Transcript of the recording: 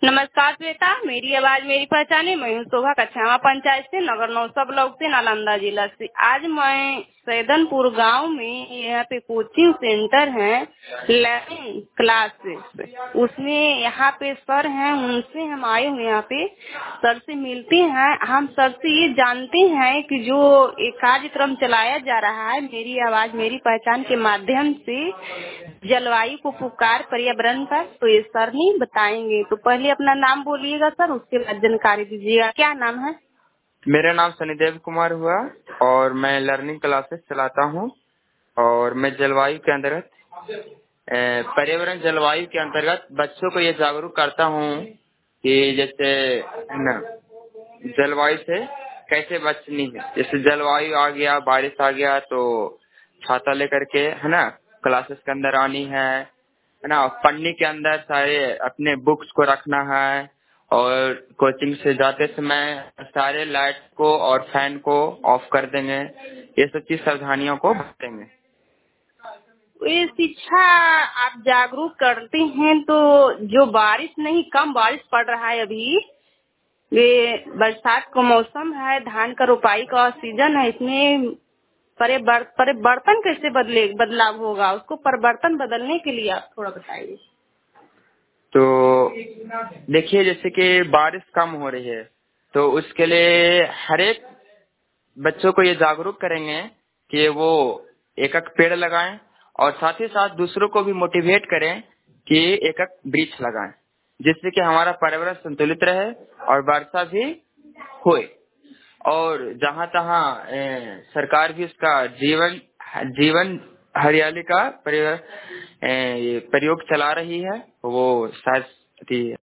नमस्कार बेटा, मेरी आवाज मेरी पहचाने। मैं हूँ शोभा कछावा पंचायत से, नगर नौसा ब्लॉक से, नालंदा जिला से। आज मैं सैदनपुर गांव में यहाँ पे कोचिंग सेंटर है, लर्निंग क्लासेस, उसमें यहाँ पे सर हैं, उनसे हम आए हुए यहाँ पे। सर से मिलते हैं। हम सर से ये जानते हैं कि जो एक कार्यक्रम चलाया जा रहा है मेरी आवाज मेरी पहचान के माध्यम से, जलवायु को पुकार पर्यावरण पर, तो ये सर नहीं बताएंगे। तो पहले अपना नाम बोलिएगा सर, उसके बाद जानकारी दीजिएगा। क्या नाम है? मेरा नाम शनिदेव कुमार हुआ और मैं लर्निंग क्लासेस चलाता हूँ। और मैं जलवायु के अंतर्गत पर्यावरण जलवायु के अंतर्गत बच्चों को ये जागरूक करता हूँ कि जैसे न जलवायु से कैसे बचनी है। जैसे जलवायु आ गया, बारिश आ गया तो छाता लेकर के है ना क्लासेस के अंदर आनी है ना। पन्नी के अंदर सारे अपने बुक्स को रखना है और कोचिंग से जाते समय सारे लाइट को और फैन को ऑफ कर देंगे। ये सब चीज सावधानियों को बरतेंगे। ये शिक्षा आप जागरूक करते हैं, तो जो बारिश नहीं, कम बारिश पड़ रहा है अभी, ये बरसात का मौसम है, धान का रोपाई का सीजन है, इसमें परिवर्तन कैसे बदलाव होगा, उसको परिवर्तन बदलने के लिए आप थोड़ा बताइए। तो देखिए, जैसे कि बारिश कम हो रही है तो उसके लिए हर एक बच्चों को ये जागरूक करेंगे कि वो एक एक पेड़ लगाएं और साथ ही साथ दूसरों को भी मोटिवेट करें कि एक एक वृक्ष लगाएं, जिससे कि हमारा पर्यावरण संतुलित रहे और वर्षा भी होए। और जहाँ तहाँ सरकार भी इसका जीवन जीवन हरियाली का प्रयोग चला रही है, वो शायद